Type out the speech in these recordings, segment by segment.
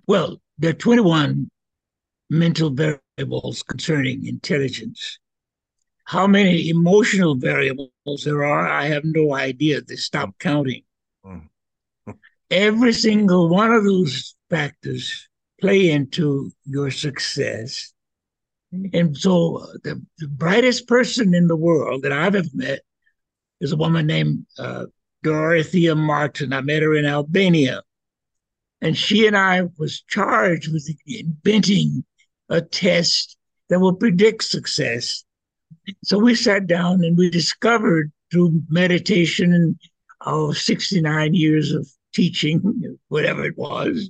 Well, there are 21 mental variables concerning intelligence. How many emotional variables there are, I have no idea. They Mm, stopped counting. mm, Every single one of those factors play into your success. And so the brightest person in the world that I've ever met is a woman named Dorothea Martin. I met her in Albania. And she and I was charged with inventing a test that will predict success. So we sat down and we discovered through meditation and 69 years of teaching, whatever it was,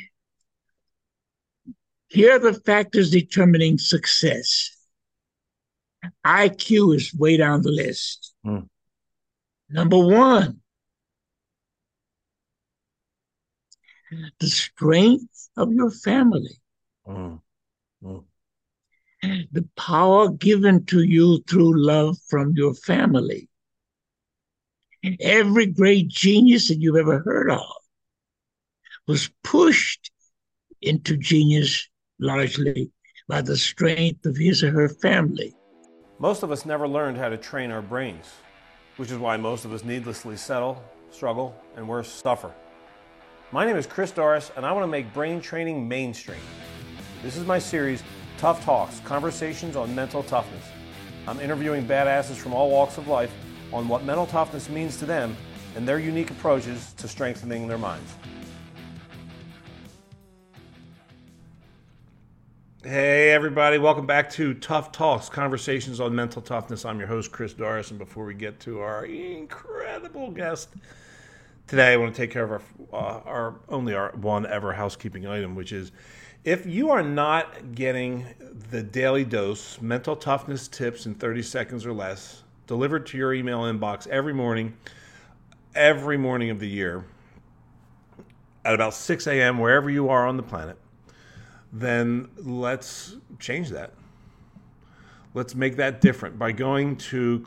here are the factors determining success. IQ is way down the list. mm, Number one, the strength of your family, mm, mm. the power given to you through love from your family. Every great genius that you've ever heard of was pushed into genius largely by the strength of his or her family. Most of us never learned how to train our brains, which is why most of us needlessly settle, struggle, and worse, suffer. My name is Chris Doris, and I want to make brain training mainstream. This is my series, Tough Talks, Conversations on Mental Toughness. I'm interviewing badasses from all walks of life on what mental toughness means to them and their unique approaches to strengthening their minds. Hey everybody, welcome back to Tough Talks, Conversations on Mental Toughness. I'm your host, Chris Doris, and before we get to our incredible guest today, I want to take care of our one ever housekeeping item, which is if you are not getting the daily dose mental toughness tips in 30 seconds or less delivered to your email inbox every morning of the year at about 6 a.m. wherever you are on the planet, then let's change that. Let's make that different by going to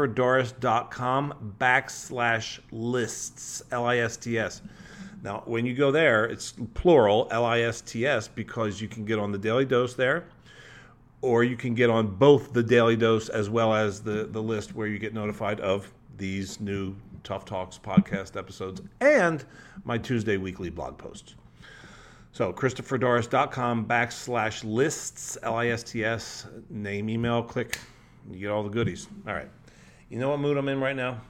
christopherdoris.com/lists, Lists. Now, when you go there, it's plural, Lists, because you can get on the Daily Dose there, or you can get on both the Daily Dose as well as the list where you get notified of these new Tough Talks podcast episodes and my Tuesday weekly blog posts. So christopherdoris.com/lists, Lists, name, email, click, you get all the goodies. All right. You know what mood I'm in right now?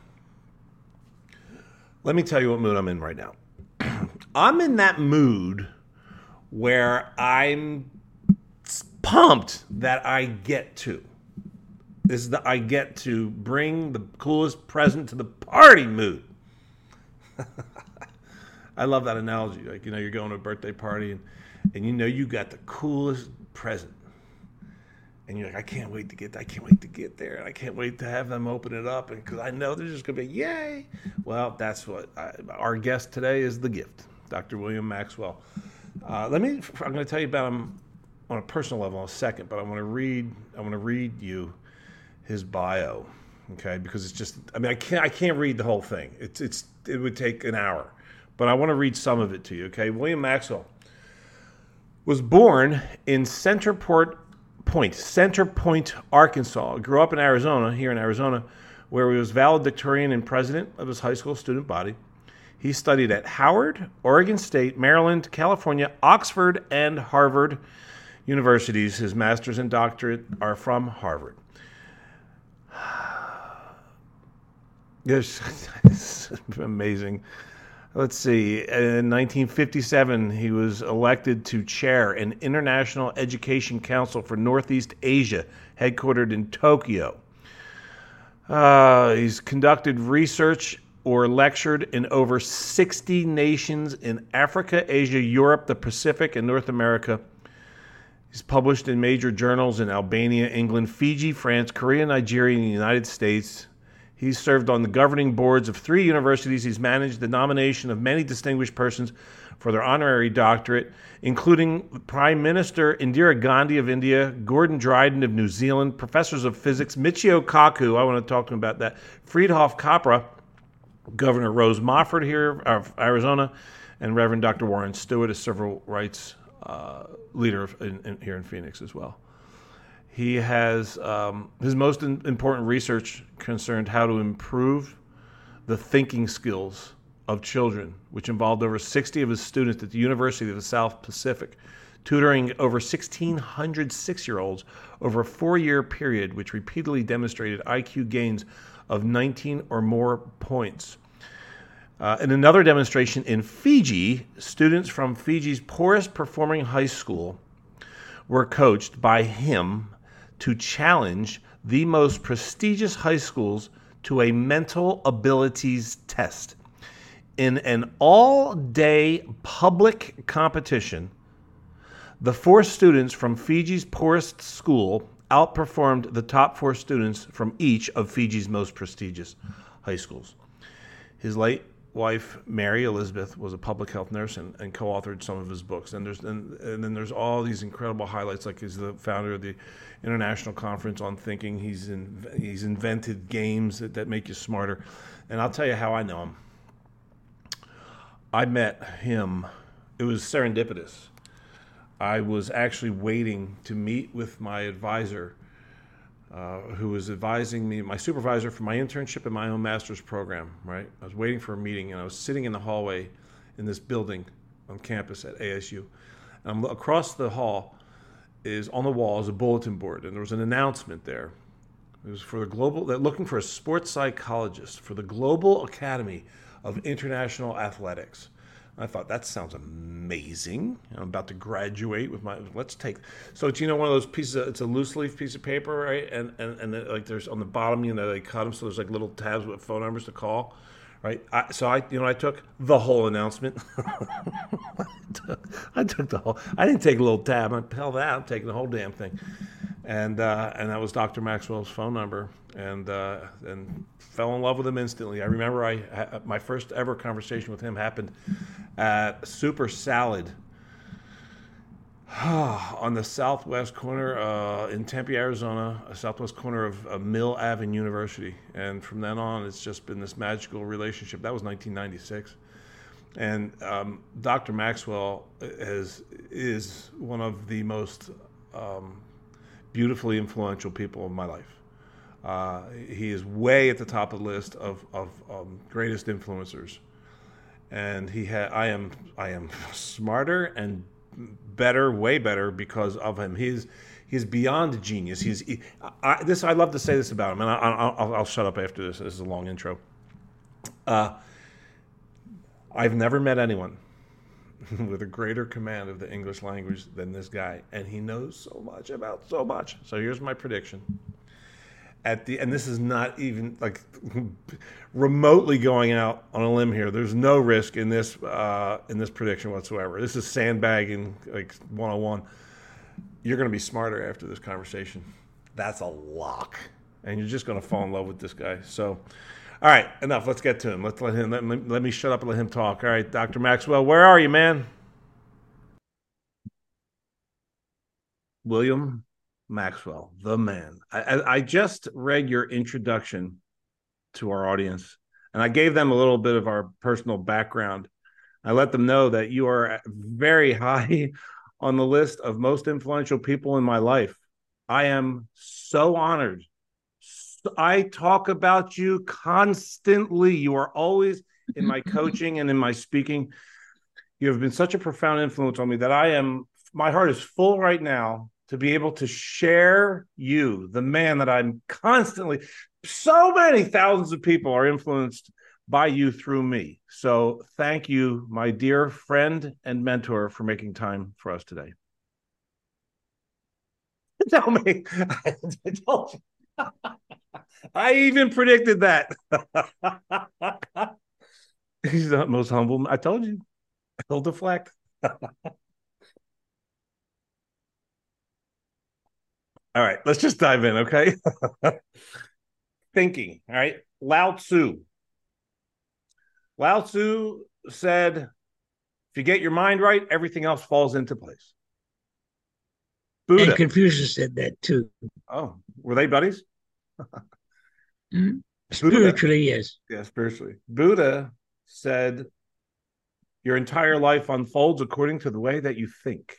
Let me tell you what mood I'm in right now. I'm in that mood where I'm pumped that I get to. This is the I get to bring the coolest present to the party mood. I love that analogy. Like, you're going to a birthday party and you got the coolest present. And you're like, I can't wait to get there. I can't wait to get there. And I can't wait to have them open it up. And because I know there's just going to be, yay. Well, that's what our guest today is, the gift, Dr. William Maxwell. I'm going to tell you about him on a personal level in a second, but I want to read you his bio. Okay. Because it's just, I can't read the whole thing. It would take an hour. But I want to read some of it to you, okay? William Maxwell was born in Center Point, Arkansas. Grew up in Arizona, where he was valedictorian and president of his high school student body. He studied at Howard, Oregon State, Maryland, California, Oxford, and Harvard universities. His master's and doctorate are from Harvard. This is amazing. Let's see. In 1957, he was elected to chair an International Education Council for Northeast Asia, headquartered in Tokyo. He's conducted research or lectured in over 60 nations in Africa, Asia, Europe, the Pacific, and North America. He's published in major journals in Albania, England, Fiji, France, Korea, Nigeria, and the United States. He's served on the governing boards of 3 universities. He's managed the nomination of many distinguished persons for their honorary doctorate, including Prime Minister Indira Gandhi of India, Gordon Dryden of New Zealand, professors of physics, Michio Kaku, I want to talk to him about that, Friedhof Capra, Governor Rose Mofford here of Arizona, and Reverend Dr. Warren Stewart, a civil rights leader here in Phoenix as well. He has his most important research concerned how to improve the thinking skills of children, which involved over 60 of his students at the University of the South Pacific, tutoring over 1,600 6-year-olds over a 4-year period, which repeatedly demonstrated IQ gains of 19 or more points. In another demonstration in Fiji, students from Fiji's poorest performing high school were coached by him to challenge the most prestigious high schools to a mental abilities test. In an all-day public competition, the 4 students from Fiji's poorest school outperformed the top 4 students from each of Fiji's most prestigious high schools. His late wife, Mary Elizabeth, was a public health nurse and co-authored some of his books. And then there's all these incredible highlights, like he's the founder of the International Conference on Thinking. He's invented games that make you smarter. And I'll tell you how I know him. I met him. It was serendipitous. I was actually waiting to meet with my advisor, who was advising me, my supervisor for my internship and my own master's program, right? I was waiting for a meeting, and I was sitting in the hallway in this building on campus at ASU. And across the hall on the wall is a bulletin board, and there was an announcement there. It was for they're looking for a sports psychologist for the Global Academy of International Athletics. I thought, that sounds amazing. I'm about to graduate with so it's, one of those pieces, it's a loose leaf piece of paper, right? And like there's on the bottom, they cut them, so there's like little tabs with phone numbers to call, right? I took the whole announcement. I took the whole, I didn't take a little tab. I'm taking the whole damn thing. And that was Dr. Maxwell's phone number, and fell in love with him instantly. I remember my first ever conversation with him happened at Super Salad on the southwest corner in Tempe, Arizona, southwest corner of Mill Ave University. And from then on, it's just been this magical relationship. That was 1996. And Dr. Maxwell is one of the most beautifully influential people in my life. He is way at the top of the list of greatest influencers, and I am smarter and better, way better because of him. He's beyond genius. I love to say this about him, and I'll shut up after this. This is a long intro. I've never met anyone with a greater command of the English language than this guy, and he knows so much about so much. So here's my prediction. And this is not even like remotely going out on a limb here. There's no risk in this prediction whatsoever. This is sandbagging like 101. You're going to be smarter after this conversation. That's a lock, and you're just going to fall in love with this guy. So, all right, enough. Let's get to him. Let me shut up and let him talk. All right, Dr. Maxwell, where are you, man? William Maxwell, the man. I just read your introduction to our audience, and I gave them a little bit of our personal background. I let them know that you are very high on the list of most influential people in my life. I am so honored. I talk about you constantly. You are always in my coaching and in my speaking. You have been such a profound influence on me that my heart is full right now to be able to share you, the man that I'm constantly, so many thousands of people are influenced by you through me. So thank you, my dear friend and mentor, for making time for us today. Tell me, I told you. I even predicted that. He's the most humble. I told you. He'll deflect. All right, let's just dive in, okay? Thinking, all right? Lao Tzu. Lao Tzu said, if you get your mind right, everything else falls into place. Buddha. And Confucius said that too. Oh, were they buddies? Mm-hmm. Buddha, Spiritually, yes. yeah, spiritually. Buddha said, "Your entire life unfolds according to the way that you think."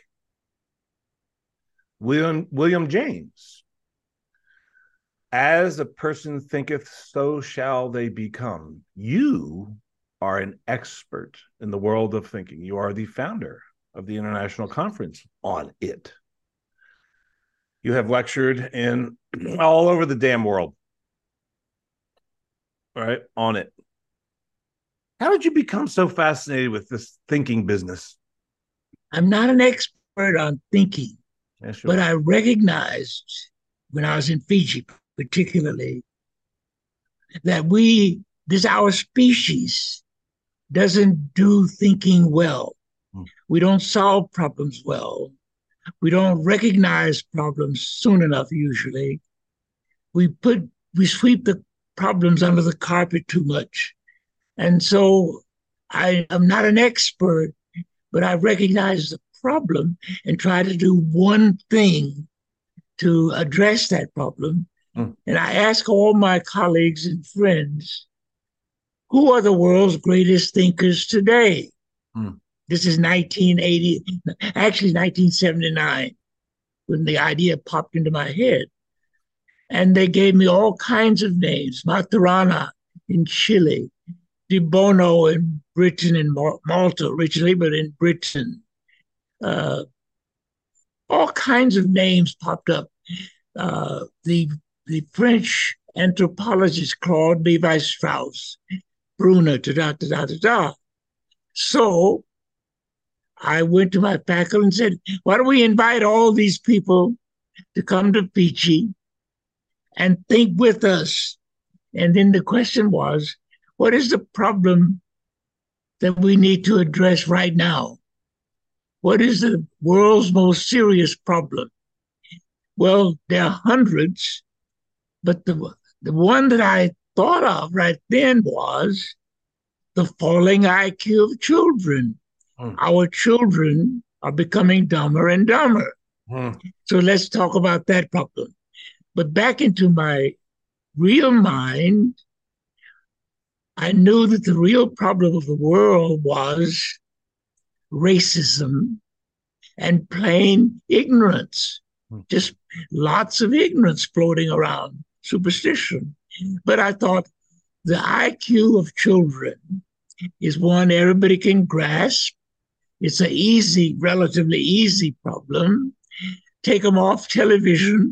William James, "As a person thinketh, so shall they become." You are an expert in the world of thinking. You are the founder of the International Conference on it. You have lectured in all over the damn world, right? On it. How did you become so fascinated with this thinking business? I'm not an expert on thinking, Yeah, sure. but I recognized when I was in Fiji, particularly, that our species doesn't do thinking well. Hmm. We don't solve problems well. We don't recognize problems soon enough, usually. We put, we sweep the problems under the carpet too much. And so I am not an expert, but I recognize the problem and try to do one thing to address that problem. Hmm. And I ask all my colleagues and friends, who are the world's greatest thinkers today? Hmm. This is 1980, actually 1979, when the idea popped into my head. And they gave me all kinds of names: Maturana in Chile, De Bono in Britain and Malta originally, but in Britain. Uh, all kinds of names popped up. The French anthropologist Claude Levi Strauss, Brunner, da da da da da da. So I went to my faculty and said, why don't we invite all these people to come to Fiji and think with us? And then the question was, what is the problem that we need to address right now? What is the world's most serious problem? Well, there are hundreds, but the one that I thought of right then was the falling IQ of children. Our children are becoming dumber and dumber. So let's talk about that problem. But back into my real mind, I knew that the real problem of the world was racism and plain ignorance, just lots of ignorance floating around, superstition. But I thought the IQ of children is one everybody can grasp. It's an easy, relatively easy problem. Take them off television.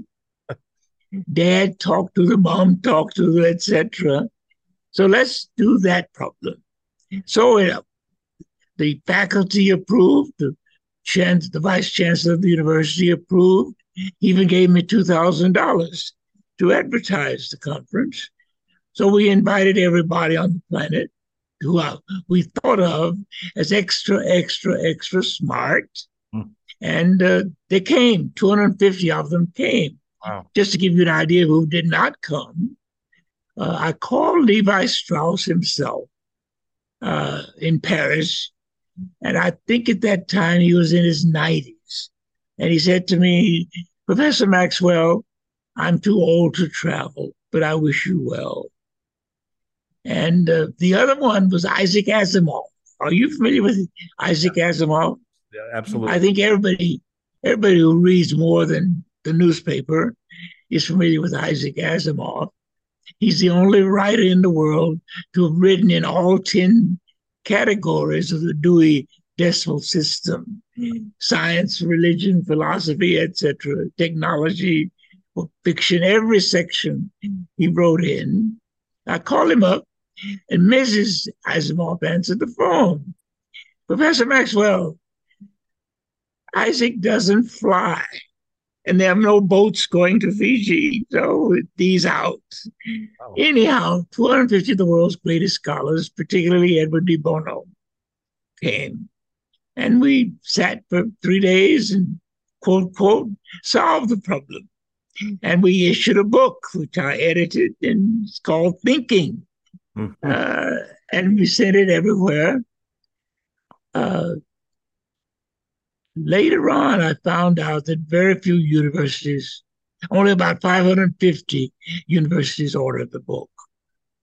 Dad talk to the mom, talk to the, etc. So let's do that problem. So the faculty approved, the vice chancellor of the university approved, even gave me $2,000 to advertise the conference. So we invited everybody on the planet who we thought of as extra smart. And they came, 250 of them came. Wow. Just to give you an idea of who did not come, I called Levi Strauss himself in Paris. And I think at that time he was in his 90s. And he said to me, Professor Maxwell, I'm too old to travel, but I wish you well. And the other one was Isaac Asimov. Are you familiar with Isaac Asimov? Yeah, absolutely. I think everybody who reads more than the newspaper is familiar with Isaac Asimov. He's the only writer in the world to have written in all 10 categories of the Dewey Decimal System: science, religion, philosophy, etc., technology, fiction, every section he wrote in. I called him up, and Mrs. Asimov answered the phone. Professor Maxwell, Isaac doesn't fly, and there are no boats going to Fiji, so he's out. Oh. Anyhow, 250 of the world's greatest scholars, particularly Edward de Bono, came. And we sat for 3 days and, quote, quote, solved the problem. And we issued a book, which I edited, and it's called Thinking. Mm-hmm. And we sent it everywhere. Later on, I found out that very few universities, only about 550 universities ordered the book.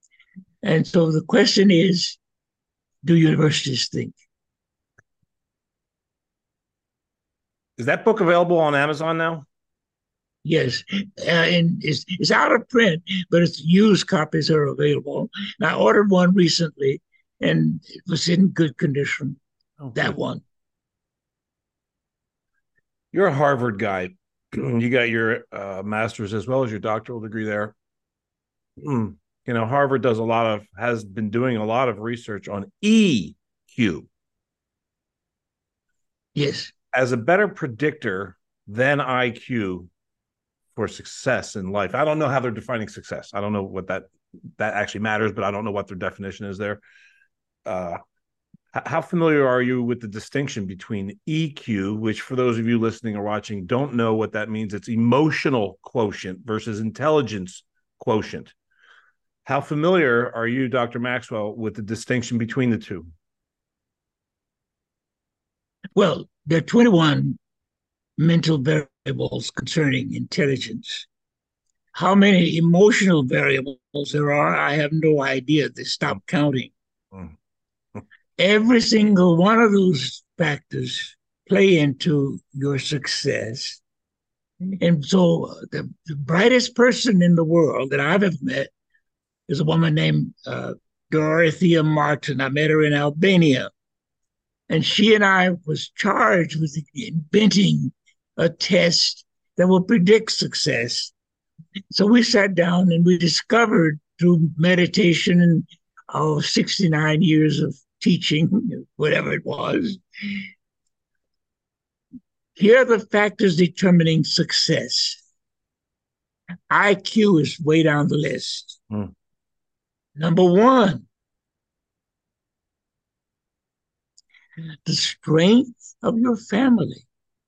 And so the question is, do universities think? Is that book available on Amazon now? Yes, and it's out of print, but its used copies are available. And I ordered one recently, and it was in good condition. Oh, That good. one. You're a Harvard guy. You got your master's as well as your doctoral degree there. Harvard has been doing a lot of research on EQ Yes. as a better predictor than IQ for success in life. I don't know how they're defining success. I don't know what that actually matters, but I don't know what their definition is there. How familiar are you with the distinction between EQ, which for those of you listening or watching don't know what that means? It's emotional quotient versus intelligence quotient. How familiar are you, Dr. Maxwell, with the distinction between the two? Well, there are 21 mental variables concerning intelligence. How many emotional variables there are, I have no idea. They stopped counting. Every single one of those factors play into your success. And so the brightest person in the world that I've ever met is a woman named Dorothea Martin. I met her in Albania. And she and I was charged with inventing a test that will predict success. So we sat down and we discovered through meditation and 69 years of teaching, whatever it was, here are the factors determining success. IQ is way down the list. Number one, the strength of your family.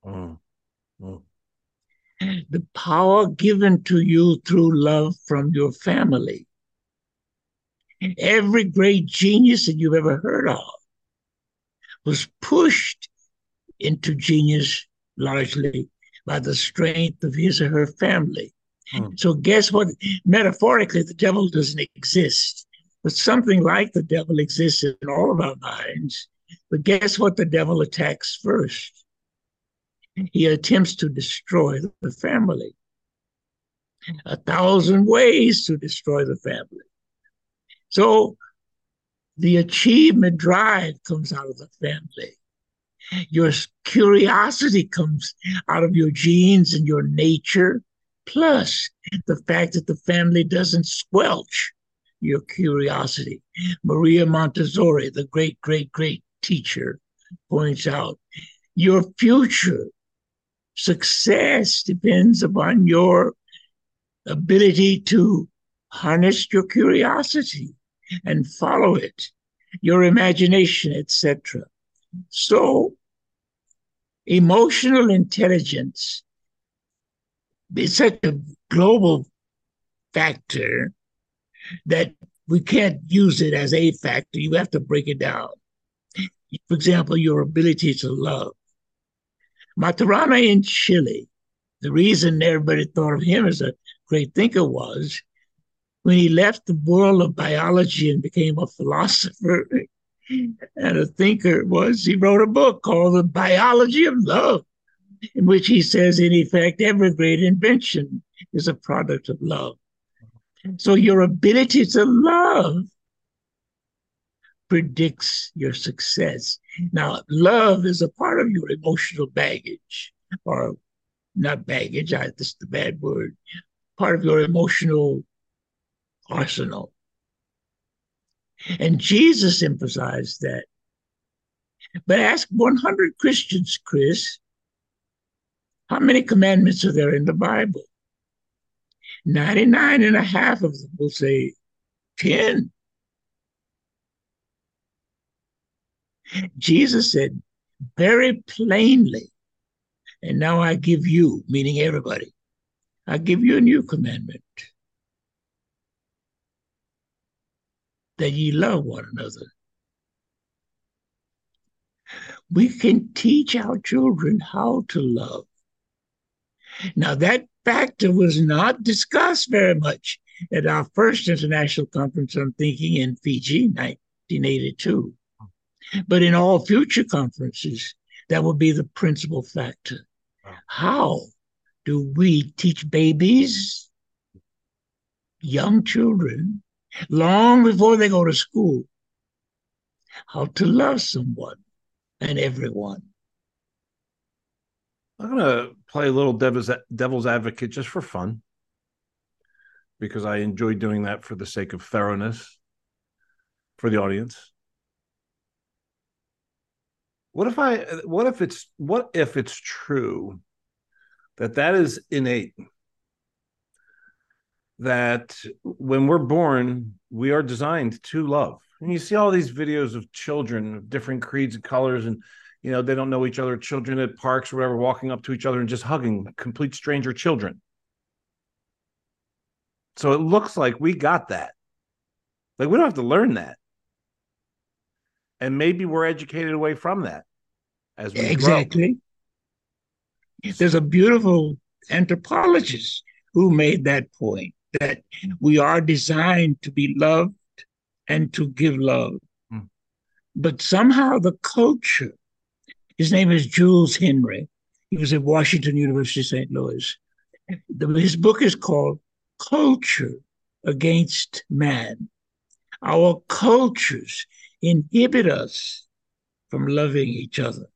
The power given to you through love from your family. Every great genius that you've ever heard of was pushed into genius largely by the strength of his or her family. So guess what? Metaphorically, the devil doesn't exist, but something like the devil exists in all of our minds. But guess what the devil attacks first? He attempts to destroy the family. 1,000 ways to destroy the family. So the achievement drive comes out of the family. Your curiosity comes out of your genes and your nature, plus the fact that the family doesn't squelch your curiosity. Maria Montessori, the great, great, great teacher, points out your future success depends upon your ability to harness your curiosity and follow it, your imagination, etc. So, emotional intelligence is such a global factor that we can't use it as a factor. You have to break it down. For example, your ability to love. Maturana in Chile, the reason everybody thought of him as a great thinker was when he left the world of biology and became a philosopher and a thinker he wrote a book called The Biology of Love, in which he says, in effect, every great invention is a product of love. So your ability to love predicts your success. Now, love is a part of your emotional baggage, or not baggage, this is the bad word, part of your emotional arsenal. And Jesus emphasized that. But ask 100 Christians, Chris, how many commandments are there in the Bible? 99 and a half of them will say 10. Jesus said very plainly, and now I give you, meaning everybody, I give you a new commandment, that ye love one another. We can teach our children how to love. Now, that factor was not discussed very much at our first international conference on thinking in Fiji, 1982. But in all future conferences, that will be the principal factor. How do we teach babies, young children, long before they go to school, how to love someone and everyone? I'm going to play a little devil's advocate just for fun, because I enjoy doing that for the sake of thoroughness for the audience. What if it's true that is innate, that when we're born, we are designed to love? And you see all these videos of children of different creeds and colors, and they don't know each other, children at parks or whatever, walking up to each other and just hugging complete stranger children. So it looks like we got that. Like, we don't have to learn that. And maybe we're educated away from that as we exactly. Grow. There's a beautiful anthropologist who made that point, that we are designed to be loved and to give love. But somehow the culture, his name is Jules Henry. He was at Washington University, St. Louis. His book is called Culture Against Man. Our cultures inhibit us from loving each other.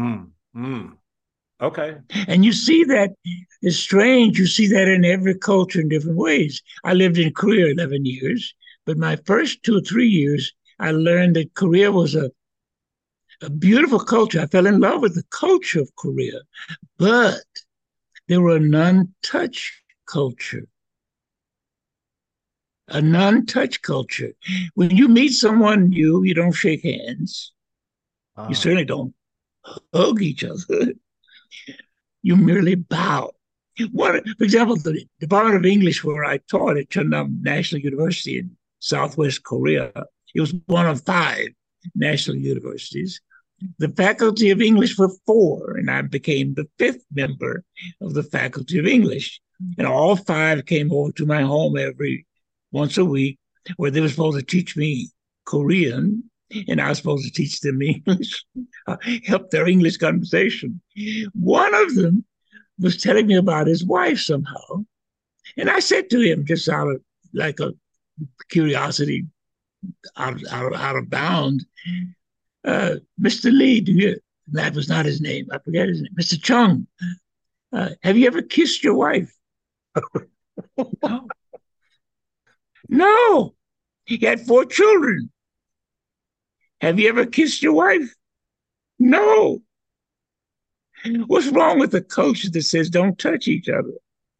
Okay. And you see that, it's strange. You see that in every culture in different ways. I lived in Korea 11 years, but my first 2 or 3 years, I learned that Korea was a beautiful culture. I fell in love with the culture of Korea, but there were a non-touch culture. A non-touch culture. When you meet someone new, you don't shake hands. You certainly don't hug each other. You merely bow. For example, the Department of English, where I taught at Chungnam National University in Southwest Korea, it was one of 5 national universities. The faculty of English were 4, and I became the 5th member of the faculty of English. And all 5 came over to my home once a week, where they were supposed to teach me Korean, and I was supposed to teach them English, help their English conversation. One of them was telling me about his wife somehow. And I said to him, just out of like a curiosity, out of bound, Mr. Lee, that was not his name. I forget his name. Mr. Chung, have you ever kissed your wife? No. No. He had 4 children. Have you ever kissed your wife? No. What's wrong with the culture that says don't touch each other?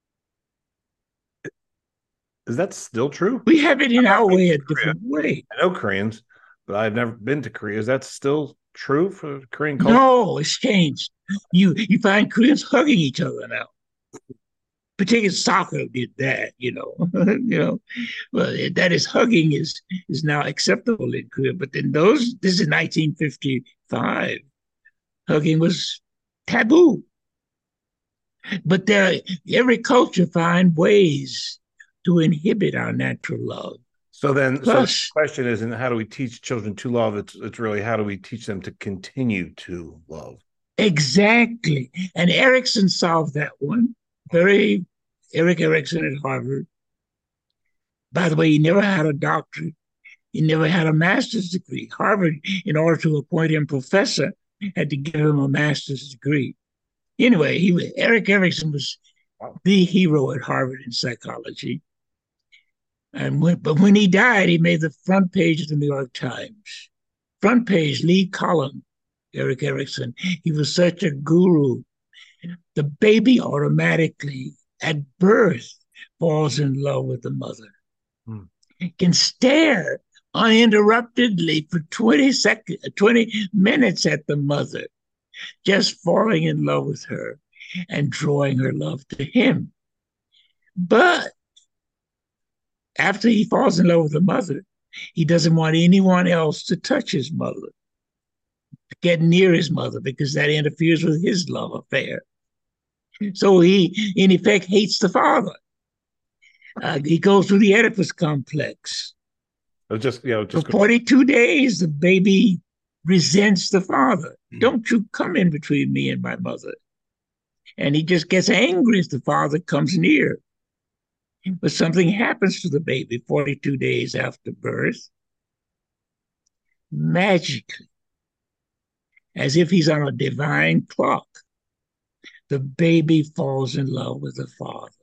Is that still true? We have it in our way, a different way. I know Koreans, but I've never been to Korea. Is that still true for Korean culture? No, it's changed. You find Koreans hugging each other now. Particularly soccer did that, Well, that is, hugging is now acceptable in Korea. But in this is 1955, hugging was taboo. But every culture finds ways to inhibit our natural love. So then, the question isn't how do we teach children to love? It's really how do we teach them to continue to love? Exactly. And Erikson solved that one. Erik Erikson at Harvard. By the way, he never had a doctorate. He never had a master's degree. Harvard, in order to appoint him professor, had to give him a master's degree. Anyway, Erik Erikson was the hero at Harvard in psychology. But when he died, he made the front page of the New York Times. Front page, lead column, Erik Erikson. He was such a guru. The baby automatically, at birth, falls in love with the mother. Can stare uninterruptedly for 20 minutes at the mother, just falling in love with her and drawing her love to him. But after he falls in love with the mother, he doesn't want anyone else to touch his mother, to get near his mother, because that interferes with his love affair. So he, in effect, hates the father. He goes through the Oedipus complex. Just For just go. 42 days, the baby resents the father. Don't you come in between me and my mother. And he just gets angry as the father comes near. But something happens to the baby 42 days after birth, magically, as if he's on a divine clock. The baby falls in love with the father,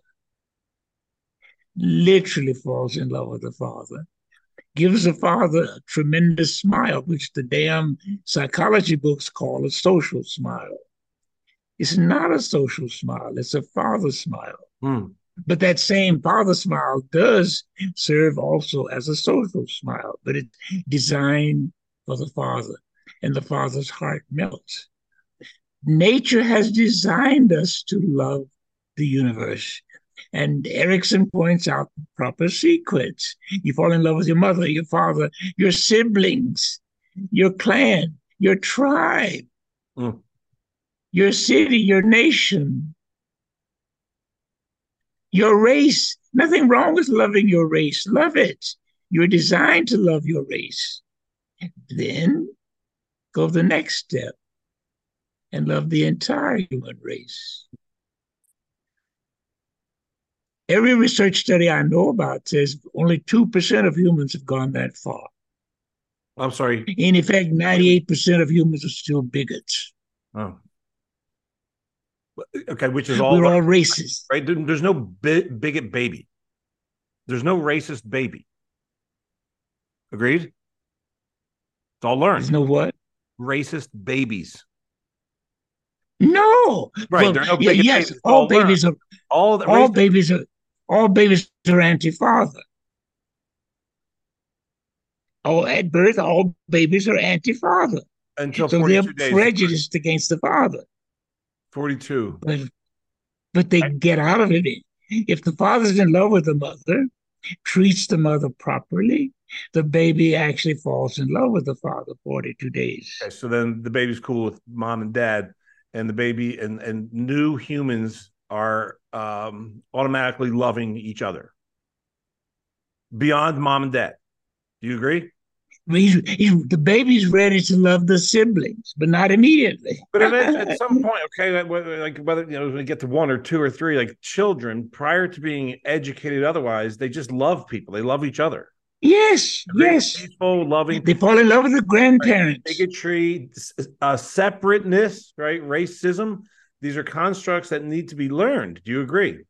literally falls in love with the father, gives the father a tremendous smile, which the damn psychology books call a social smile. It's not a social smile, it's a father smile. Hmm. But that same father smile does serve also as a social smile, but it's designed for the father, and the father's heart melts. Nature has designed us to love the universe. And Erickson points out the proper sequence. You fall in love with your mother, your father, your siblings, your clan, your tribe, Hmm. your city, your nation, your race. Nothing wrong with loving your race. Love it. You're designed to love your race. Then go the next step and love the entire human race. Every research study I know about says only 2% of humans have gone that far. I'm sorry. In effect, 98% of humans are still bigots. Oh. Okay, which is all We're right, all racist. right? There's no bigot baby. There's no racist baby. Agreed? It's all There's learned. no what? Racist babies. No. Right. Well, There are no yeah, bigot yes, babies. It's all learned. All the all racist. babies are all babies are anti-father. Oh, at birth, all babies are anti-father. Until So they're 42 days. prejudiced against the father. 42. But they Right? get out of it. If the father's in love with the mother, treats the mother properly, the baby actually falls in love with the father 42 days. Okay, so then the baby's cool with mom and dad, and the baby and new humans are automatically loving each other beyond mom and dad. Do you agree? The baby's ready to love the siblings, but not immediately. But eventually, at some point, okay, like whether when we get to one or two or three, like children, prior to being educated otherwise, they just love people. They love each other. Yes, Agreed? yes. Peaceful, loving, They fall in love with the right? grandparents. Bigotry, separateness, right? Racism. These are constructs that need to be learned. Do you agree?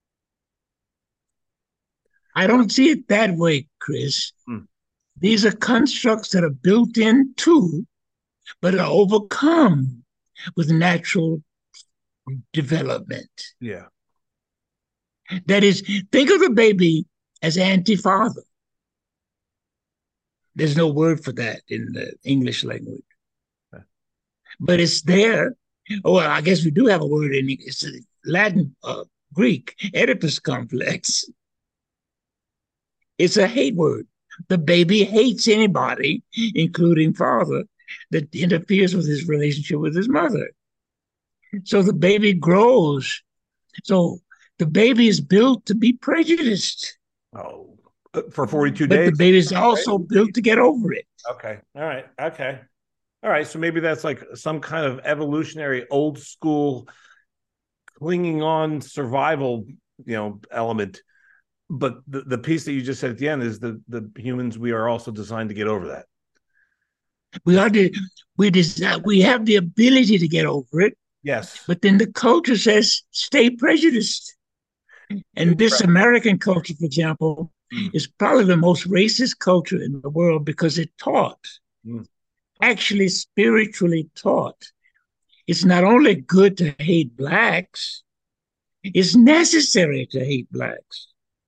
I don't see it that way, Chris. Hmm. These are constructs that are built into, but are overcome with natural development. Yeah. That is, think of the baby as anti-father. There's no word for that in the English language, but it's there. Oh, well, I guess we do have a word in it. It's Latin, Greek, Oedipus complex. It's a hate word. The baby hates anybody, including father, that interferes with his relationship with his mother. So the baby grows. So the baby is built to be prejudiced, Oh, for 42 but the days. baby is Right? also built to get over it. Okay. All right. Okay. All right. So maybe that's like some kind of evolutionary old school clinging on survival, element. But the piece that you just said at the end is the humans, we are also designed to get over that. We are the, we have the ability to get over it, Yes. but then the culture says stay prejudiced. And this Correct. American culture, for example, Mm. is probably the most racist culture in the world because it taught, Mm. actually spiritually taught, it's not only good to hate blacks, it's necessary to hate blacks.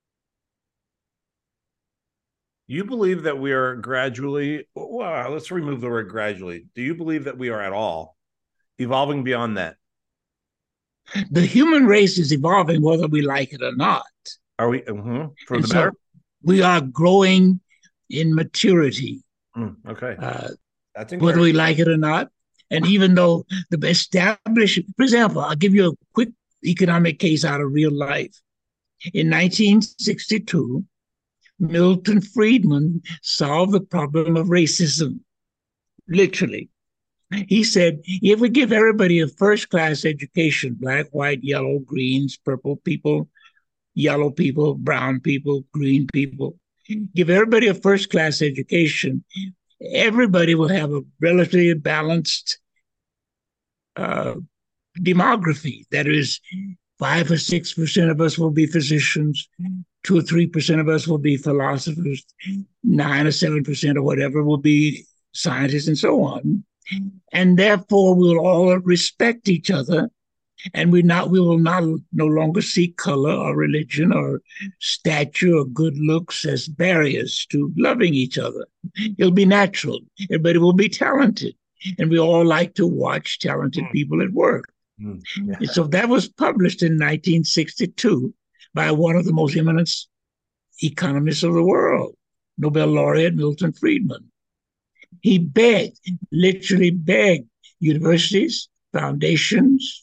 You believe that we are gradually, well, let's remove the word gradually. Do you believe that we are at all evolving beyond that? The human race is evolving whether we like it or not. Are we, for And the better? so we are growing in maturity, Okay. uh, That's whether encouraging. we like it or not. And even though the established, for example, I'll give you a quick economic case out of real life. In 1962, Milton Friedman solved the problem of racism, literally. He said, if we give everybody a first class education, black, white, yellow, greens, purple people, yellow people, brown people, green people, give everybody a first class education, everybody will have a relatively balanced uh, demography. That is, 5 or 6% of us will be physicians, 2 or 3% of us will be philosophers, 9 or 7% or whatever will be scientists, and so on. And therefore, we'll all respect each other, and we will not no longer see color or religion or stature or good looks as barriers to loving each other. It'll be natural. Everybody will be talented, and we all like to watch talented people at work. Yeah. So that was published in 1962 by one of the most eminent economists of the world, Nobel laureate Milton Friedman. He begged, literally begged, universities, foundations,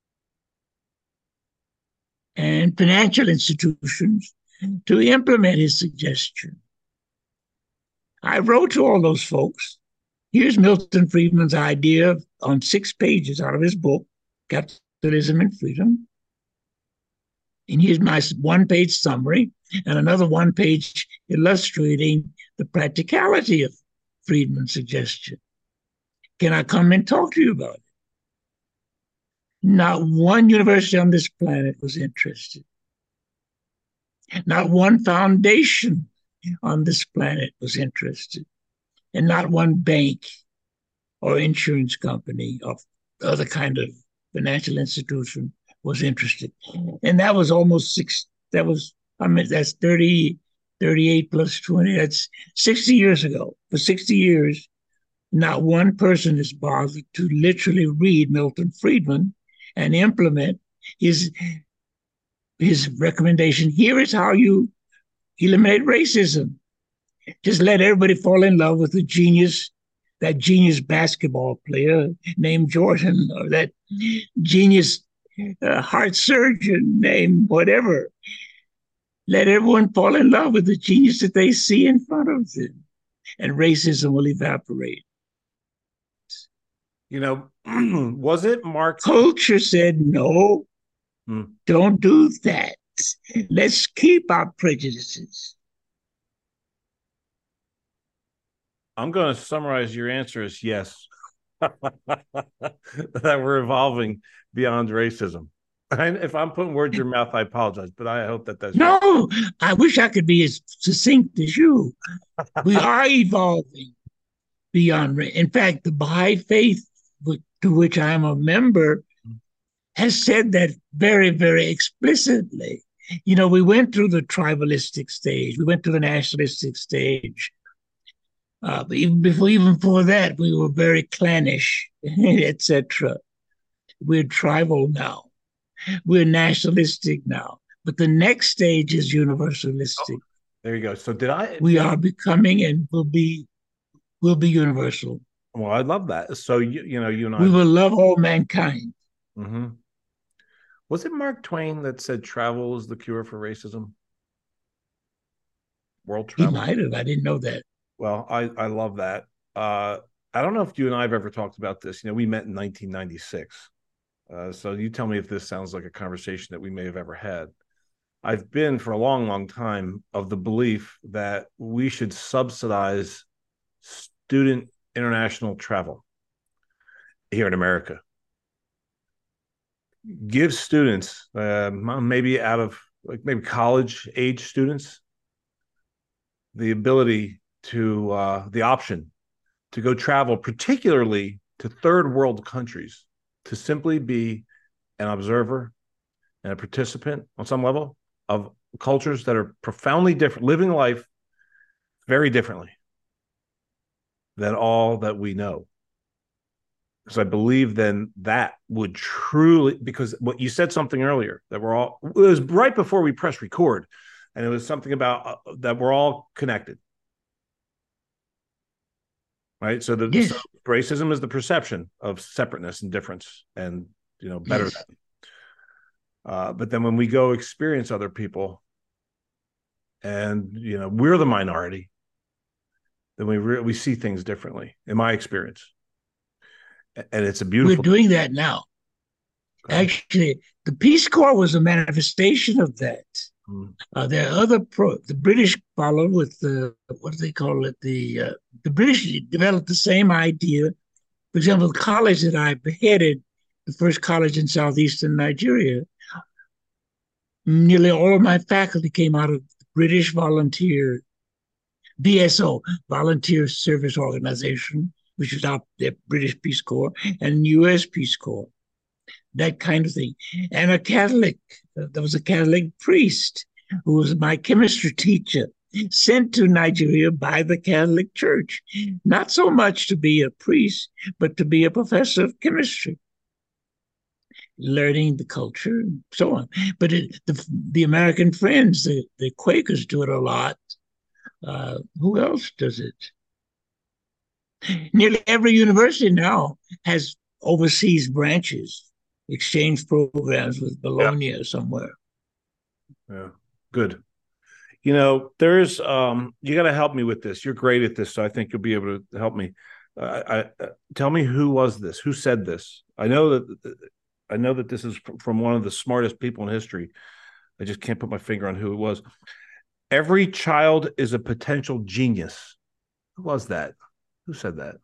and financial institutions to implement his suggestion. I wrote to all those folks. Here's Milton Friedman's idea on 6 pages out of his book, Capitalism and Freedom. And here's my 1-page summary and another 1-page illustrating the practicality of Friedman's suggestion. Can I come and talk to you about it? Not one university on this planet was interested. Not one foundation on this planet was interested. And not one bank or insurance company or other kind of financial institution was interested. And that was almost that's 38 plus 20, that's 60 years ago. For 60 years, not one person is bothered to literally read Milton Friedman and implement his recommendation. Here is how you eliminate racism. Just let everybody fall in love with that genius basketball player named Jordan, or that genius heart surgeon named whatever. Let everyone fall in love with the genius that they see in front of them, and racism will evaporate. Was it Mark? Culture said, no, don't do that. Let's keep our prejudices. I'm going to summarize your answer as yes. That we're evolving beyond racism. And if I'm putting words in your mouth, I apologize, but I hope that's no. Right. I wish I could be as succinct as you. We are evolving beyond. In fact, the Baha'i faith, to which I am a member, has said that very, very explicitly. We went through the tribalistic stage, we went through the nationalistic stage. But even before that, we were very clannish, etc. We're tribal now. We're nationalistic now. But the next stage is universalistic. Oh, there you go. So we are becoming and will be universal. Well, I love that. So you and I. We will love all mankind. Mm-hmm. Was it Mark Twain that said travel is the cure for racism? World travel. He might have. I didn't know that. Well, I love that. I don't know if you and I have ever talked about this. We met in 1996. So you tell me if this sounds like a conversation that we may have ever had. I've been for a long, long time of the belief that we should subsidize student international travel here in America. Give students, maybe maybe college age students, the ability to the option to go travel, particularly to third world countries, to simply be an observer and a participant on some level of cultures that are profoundly different, living life very differently than all that we know. Because I believe then that would truly, because what you said something earlier, that it was right before we pressed record, and it was something about that we're all connected. Right. So so racism is the perception of separateness and difference and, better than. But then when we go experience other people, and we're the minority, then we see things differently. In my experience, and it's a We're beautiful. doing that now. Okay. Actually, the Peace Corps was a manifestation of that. There are the British followed with what do they call it? The British developed the same idea. For example, the college that I headed, the first college in southeastern Nigeria, nearly all of my faculty came out of the British Volunteer, BSO, Volunteer Service Organization, which is out the British Peace Corps, and U.S. Peace Corps, that kind of thing. And a Catholic, there was a Catholic priest who was my chemistry teacher, sent to Nigeria by the Catholic Church, not so much to be a priest, but to be a professor of chemistry, learning the culture and so on. But the American Friends, the Quakers do it a lot. Who else does it? Nearly every university now has overseas branches, exchange programs with Bologna or somewhere. Yeah, good. There's you got to help me with this. You're great at this, so I think you'll be able to help me. Tell me, who was this? Who said this? I know that this is from one of the smartest people in history. I just can't put my finger on who it was. Every child is a potential genius. Who was that? Who said that?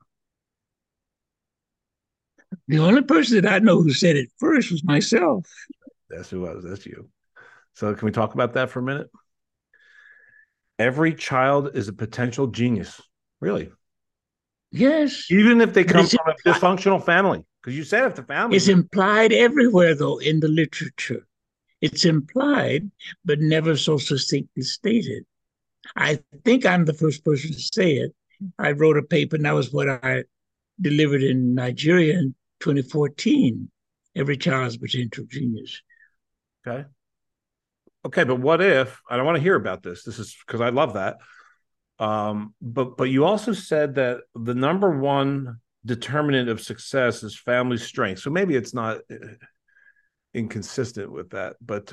The only person that I know who said it first was myself. That's who it was. That's you. So can we talk about that for a minute? Every child is a potential genius. Really? Yes. Even if they come from a dysfunctional family. Because you said if the family. It's implied everywhere, though, in the literature. It's implied, but never so succinctly stated. I think I'm the first person to say it. I wrote a paper, and that was what I delivered in Nigeria in 2014. Every child is a potential genius. Okay, but what if, I don't want to hear about this. This is because I love that. But you also said that the number one determinant of success is family strength. So maybe it's not inconsistent with that, but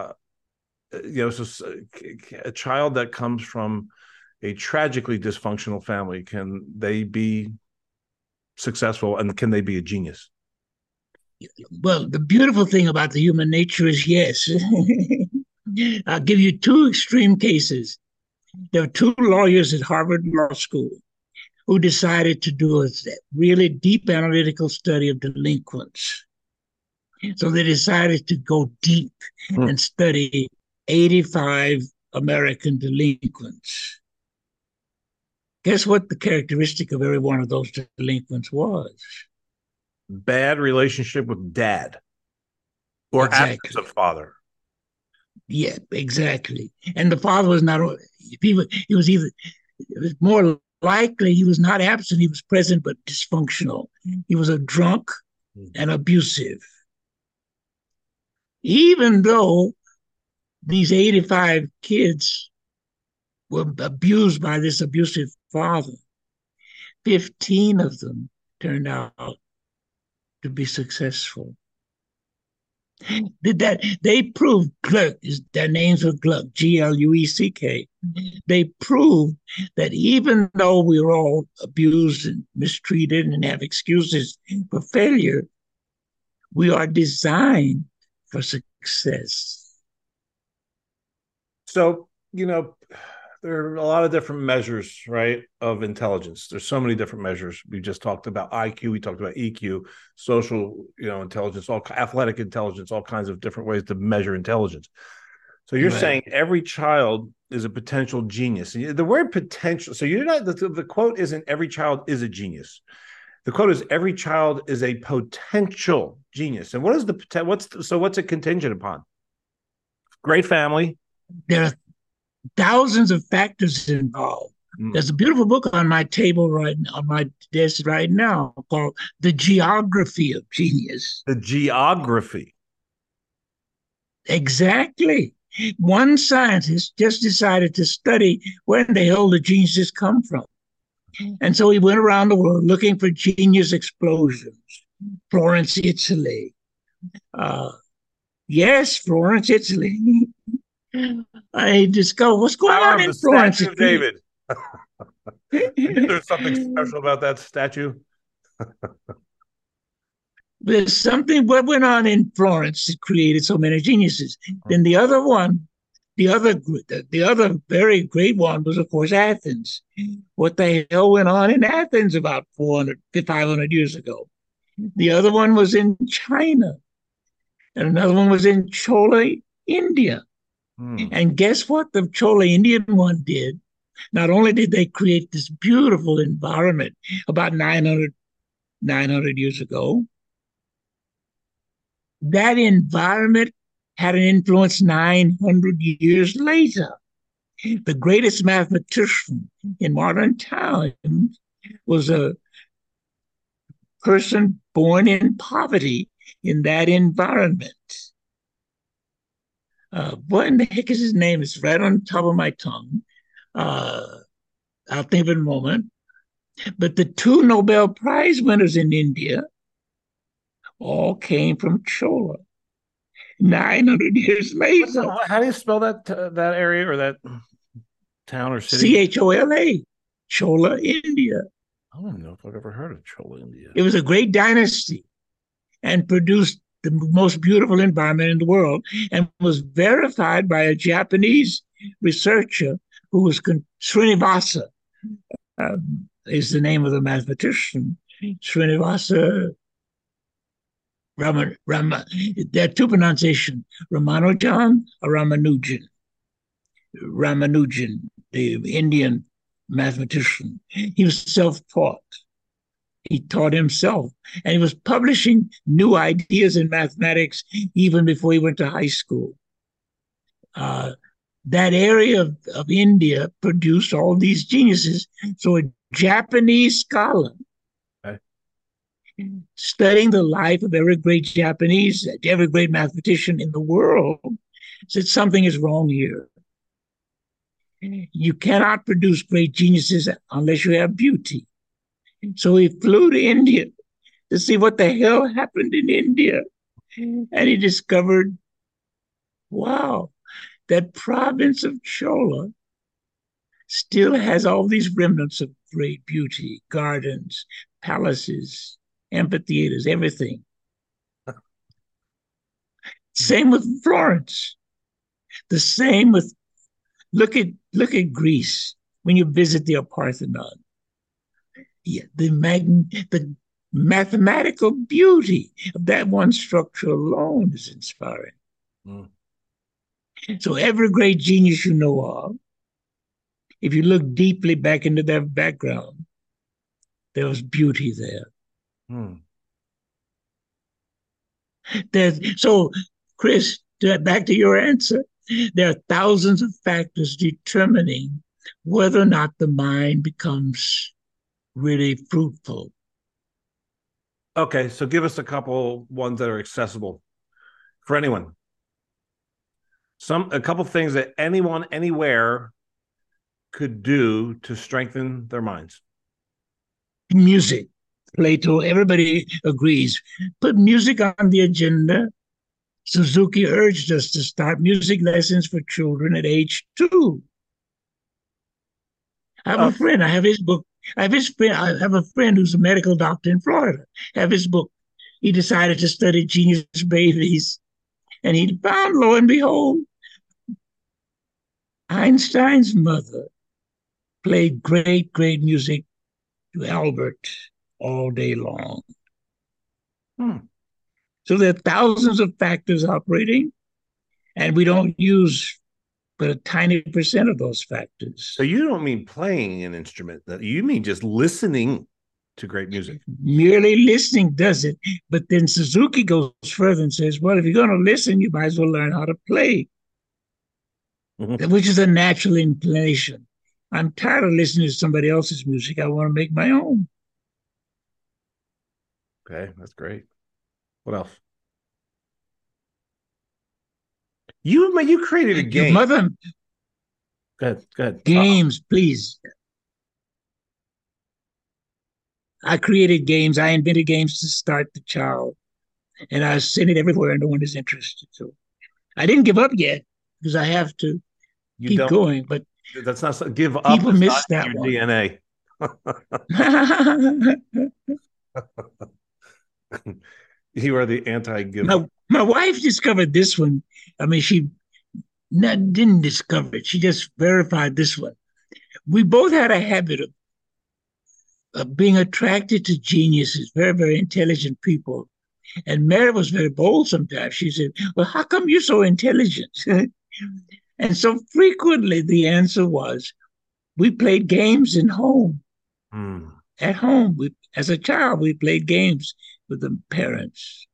so a child that comes from a tragically dysfunctional family, can they be successful, and can they be a genius? Well, the beautiful thing about the human nature is yes. I'll give you two extreme cases. There were two lawyers at Harvard Law School who decided to do a really deep analytical study of delinquents. So they decided to go deep and study 85 American delinquents. Guess what the characteristic of every one of those delinquents was? Bad relationship with dad, or exactly. Absence of father. Yeah, exactly. And the father was not, he was either, it was more likely he was not absent, he was present but dysfunctional. He was a drunk and abusive. Even though these 85 kids were abused by this abusive father, 15 of them turned out to be successful. They proved Gluck, their names were Gluck, Glueck. They proved that even though we were all abused and mistreated and have excuses for failure, we are designed for success. So, there are a lot of different measures, right, of intelligence. There's so many different measures. We just talked about IQ, we talked about EQ, social, intelligence, all athletic intelligence, all kinds of different ways to measure intelligence. So you're saying every child is a potential genius. The word potential, so you're not, the quote isn't every child is a genius. The quote is every child is a potential genius. And what is what's it contingent upon? Great family. There are thousands of factors involved. There's a beautiful book on my table on my desk right now called The Geography of Genius. The geography. Exactly. One scientist just decided to study where the hell the geniuses come from. And so he went around the world looking for genius explosions. Florence, Italy, Yes, Florence, Italy. I discovered what's going Tower on of the in Florence. Statue of David. I knew there's something special about that statue. There's something what went on in Florence that created so many geniuses. Then the other one, the other very great one was, of course, Athens. What the hell went on in Athens about 400, 500 years ago? The other one was in China, and another one was in Chola, India. Hmm. And guess what the Chola Indian one did? Not only did they create this beautiful environment about 900 years ago, that environment had an influence 900 years later. The greatest mathematician in modern times was a person born in poverty in that environment. What in the heck is his name? It's right on top of my tongue. Uh, I'll think of it in a moment. But the two Nobel Prize winners in India all came from Chola 900 years later. How do you spell that area or that town or city? Chola, Chola, India. I don't know if I've ever heard of Chola, India. It was a great dynasty and produced the most beautiful environment in the world and was verified by a Japanese researcher who was Srinivasa, is the name of the mathematician. Srinivasa there are two pronunciations, Ramanujan or Ramanujan. Ramanujan, the Indian mathematician. He was self-taught. He taught himself, and he was publishing new ideas in mathematics even before he went to high school. Uh, that area of India produced all these geniuses. So a Japanese scholar Okay. studying the life of every great Japanese, every great mathematician in the world, said something is wrong here. You cannot produce great geniuses unless you have beauty. So he flew to India to see what the hell happened in India. And he discovered, wow, that province of Chola still has all these remnants of great beauty, gardens, palaces, amphitheaters, everything. Same with Florence. The same with look at Greece when you visit the Parthenon. Yeah, the mathematical beauty of that one structure alone is inspiring. Mm. So every great genius you know of, if you look deeply back into their background, there was beauty there. Hmm. So, Chris, back to your answer, there are thousands of factors determining whether or not the mind becomes really fruitful. Okay, so give us a couple ones that are accessible for anyone. A couple things that anyone, anywhere could do to strengthen their minds. Music. Plato, everybody agrees. Put music on the agenda. Suzuki urged us to start music lessons for children at age 2. I have a friend. I have his book. I have a friend who's a medical doctor in Florida. I have his book. He decided to study genius babies, and he found, lo and behold, Einstein's mother played great, great music to Albert all day long. Hmm. So there are thousands of factors operating, and we don't use but a tiny percent of those factors. So you don't mean playing an instrument, you mean just listening to great music. Merely listening does it. But then Suzuki goes further and says, well, if you're going to listen, you might as well learn how to play, which is a natural inclination. I'm tired of listening to somebody else's music. I want to make my own. Okay, that's great. What else? You created a game. Your mother. Go ahead. Games, please. I created games. I invented games to start the child. and I send it everywhere, and no one is interested. So I didn't give up yet because I have to You keep don't. going. But That's not give up. people Is not miss in that your one. DNA. You are the anti-give up. My wife discovered this one. I mean, she didn't discover it. She just verified this one. We both had a habit of being attracted to geniuses, very, very intelligent people. And Mary was very bold sometimes. She said, "Well, how come you're so intelligent?" And so frequently the answer was, we played games in home. Hmm. At home, as a child, we played games with the parents,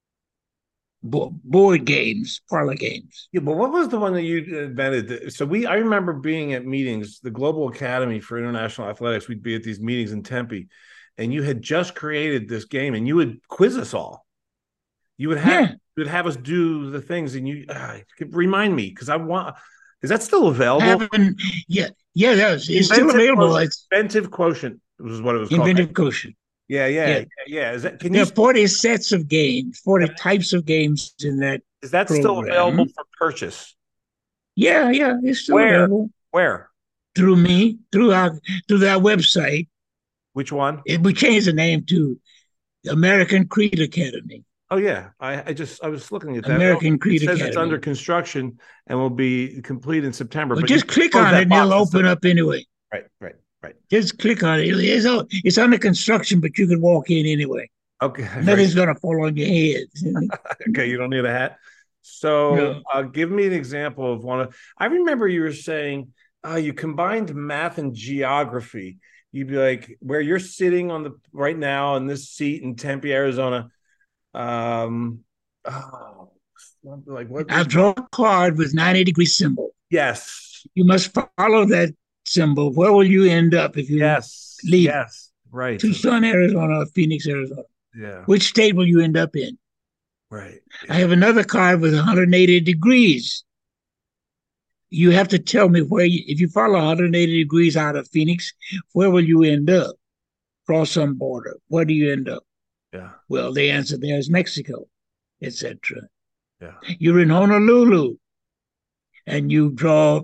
board games, parlor games. Yeah, but what was the one that you invented? So I remember being at meetings, the Global Academy for International Athletics. We'd be at these meetings in Tempe, and you had just created this game, and you would quiz us all. Yeah, You would have us do the things, and you remind me because I want. Is that still available? having yeah, yeah, it's still available. It's Inventive quotient was what it was called. inventive quotient. Yeah, Yeah, Is that can there you? are 40 sets of games, 40 types of games in that Is that still available program. for purchase? Yeah, yeah, it's still Where? available Where? through me, through that website. Which one? We changed the name to American Creed Academy. Oh yeah, I was looking at that. American It Creed says it's under Academy. construction and will be complete in September. Well, But you just can click close on it that and it'll box. open up anyway. Right. Just click on it. It's under construction, but you can walk in anyway. Okay, right. Nothing's gonna fall on your head. Okay, you don't need a hat. So, No. give me an example of one of. I remember you were saying you combined math and geography. You'd be like, where you're sitting on the right now in this seat in Tempe, Arizona. Um, oh, like what? I'll draw a card with 90-degree symbol. Yes, You must follow that symbol. Where will you end up if you leave yes, right. Tucson, Arizona, or Phoenix, Arizona? Yeah, Which state will you end up in? right. I Yeah. have another card with 180 degrees. You have to tell me if you follow 180 degrees out of Phoenix, where will you end up? Cross some border. Where do you end up? Yeah. Well, the answer there is Mexico, etc. Yeah. You're in Honolulu and you draw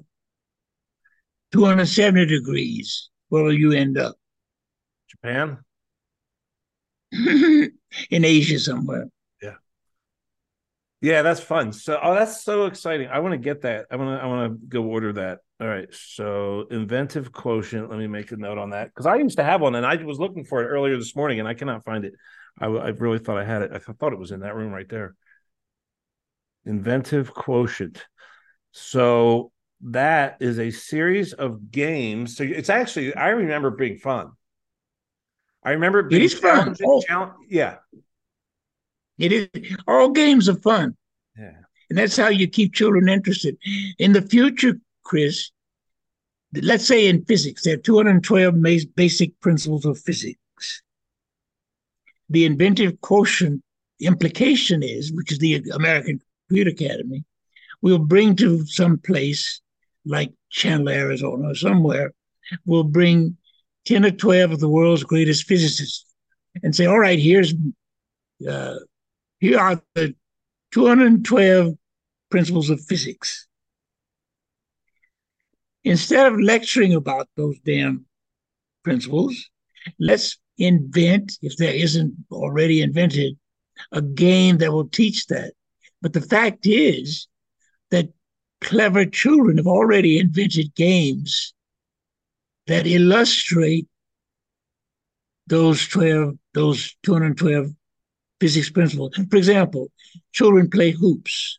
270 degrees. Where will you end up? Japan. In Asia somewhere. Yeah. Yeah, that's fun. So, that's so exciting. I want to get that. I want to go order that. All right. So, inventive quotient. Let me make a note on that because I used to have one, and I was looking for it earlier this morning, and I cannot find it. I really thought I had it. I thought it was in that room right there. Inventive quotient. So that is a series of games. So it's actually, I remember it being fun. I remember it It being is fun. yeah. It is. All games are fun. Yeah. And that's how you keep children interested. In the future, Chris, let's say in physics, there are 212 basic principles of physics. The inventive quotient implication is, which is the American Computer Academy, we'll bring to some place like Chandler, Arizona, or somewhere, we'll bring 10 or 12 of the world's greatest physicists and say, all right, here are the 212 principles of physics. Instead of lecturing about those damn principles, let's invent, if there isn't already invented, a game that will teach that. But the fact is that clever children have already invented games that illustrate those 212 physics principles. For example, children play hoops.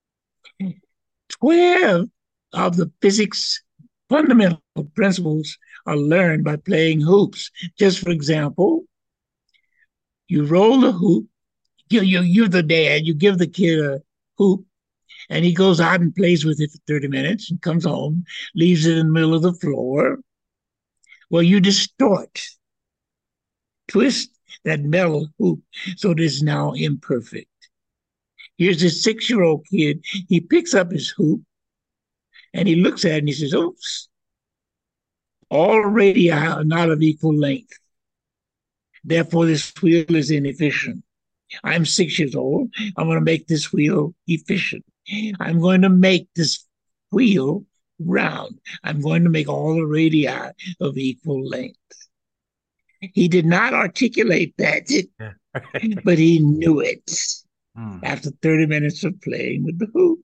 12 of the physics fundamental principles are learned by playing hoops. Just for example, you roll the hoop, you're the dad, you give the kid a hoop, and he goes out and plays with it for 30 minutes and comes home, leaves it in the middle of the floor. Well, you distort, twist that metal hoop so it is now imperfect. Here's a 6-year-old kid. He picks up his hoop and he looks at it and he says, oops, all radii are not of equal length. Therefore, this wheel is inefficient. I'm 6 years old. I'm going to make this wheel efficient. I'm going to make this wheel round. I'm going to make all the radii of equal length. He did not articulate that, but he knew it after 30 minutes of playing with the hoop.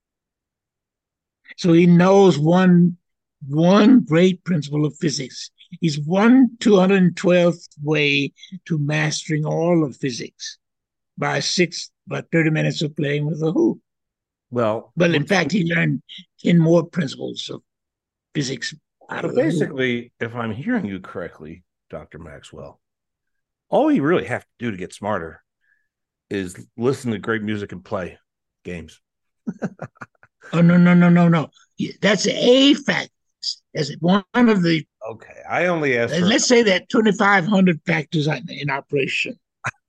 So he knows one great principle of physics. He's 1/212th way to mastering all of physics by 30 minutes of playing with the hoop. Well, But in fact, he learned 10 more principles of physics out of the hoop. basically, if I'm hearing you correctly, Dr. Maxwell, all you really have to do to get smarter is listen to great music and play games. Oh, no. That's a fact. As one of the, Okay, I only asked for. let's say that 2,500 factors in operation.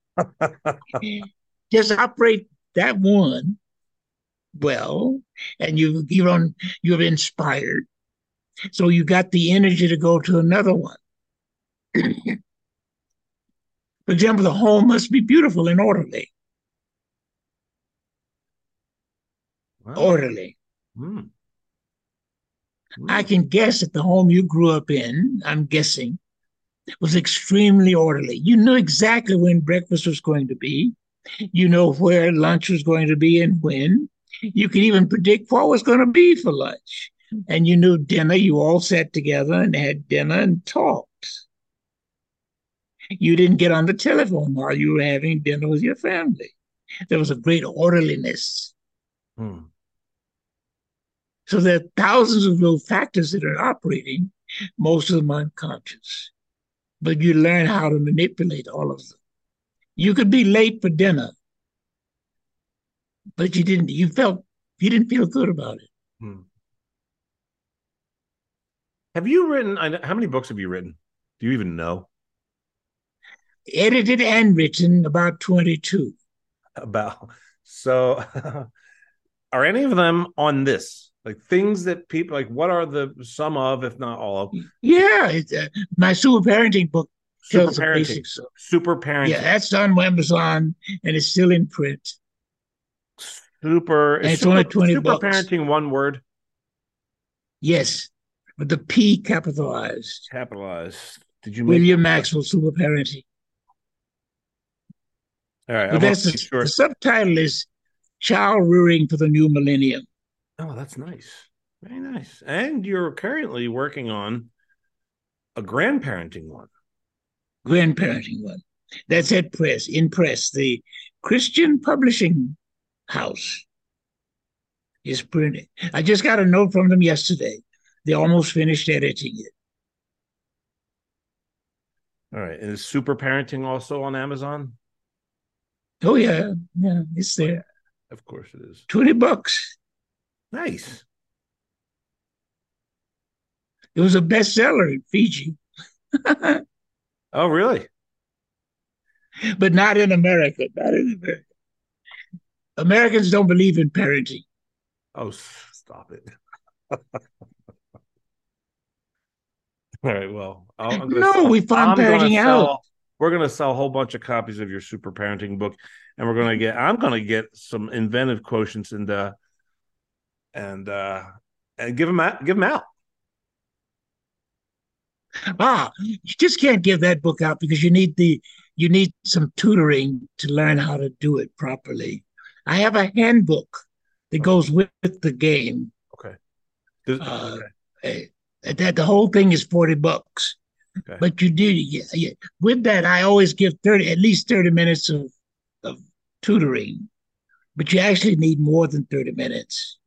Just operate that one well, and you're inspired. So you got the energy to go to another one. For example, the home must be beautiful and orderly. Wow. Orderly. I can guess that the home you grew up in, I'm guessing, was extremely orderly. You knew exactly when breakfast was going to be. You know where lunch was going to be and when. You could even predict what was going to be for lunch. And you knew dinner, you all sat together and had dinner and talked. You didn't get on the telephone while you were having dinner with your family. There was a great orderliness. So there are thousands of little factors that are operating, most of them unconscious. But you learn how to manipulate all of them. You could be late for dinner, but you didn't feel good about it. Have you written, how many books have you written? Do you even know? Edited and written about 22. So are any of them on this? Like things that people like, what are the some of, if not all of? Yeah, my super parenting book tells Super the parenting. basics. Super parenting. Yeah, that's on Amazon and it's still in print. And it's only 20 super bucks. Parenting, one word. Yes, with the P capitalized. Did you William Maxwell Super Parenting? All right. But the subtitle is Child Rearing for the New Millennium. Oh, that's nice. Very nice. And you're currently working on a grandparenting one. That's at Press, the Christian Publishing House is printing. I just got a note from them yesterday. They almost finished editing it. All right. And is Super Parenting also on Amazon? Oh, yeah. Yeah, it's there. Yeah, of course it is. 20 bucks. Nice. It was a bestseller in Fiji. Oh, really? But not in America. Americans don't believe in parenting. Oh, stop it. All right. Well, we found parenting out. We're going to sell a whole bunch of copies of your Super Parenting book, and I'm going to get some inventive quotients and give them out. You just can't give that book out because you need some tutoring to learn how to do it properly. I have a handbook that goes with the game. Okay. That the whole thing is 40 bucks. Okay. But you do with that, I always give at least 30 minutes of tutoring, but you actually need more than 30 minutes.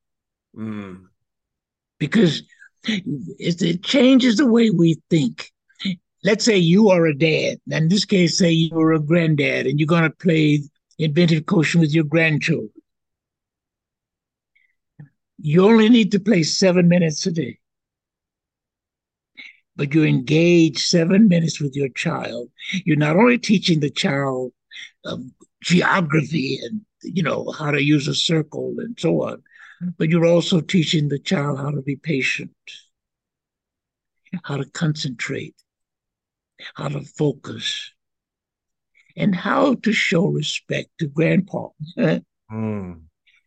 Because it changes the way we think. Let's say you are a dad. In this case, say you are a granddad and you're going to play inventive quotient with your grandchildren. You only need to play 7 minutes a day. But you engage 7 minutes with your child. You're not only teaching the child geography and how to use a circle and so on, but you're also teaching the child how to be patient, how to concentrate, how to focus. and how to show respect to grandpa. Mm.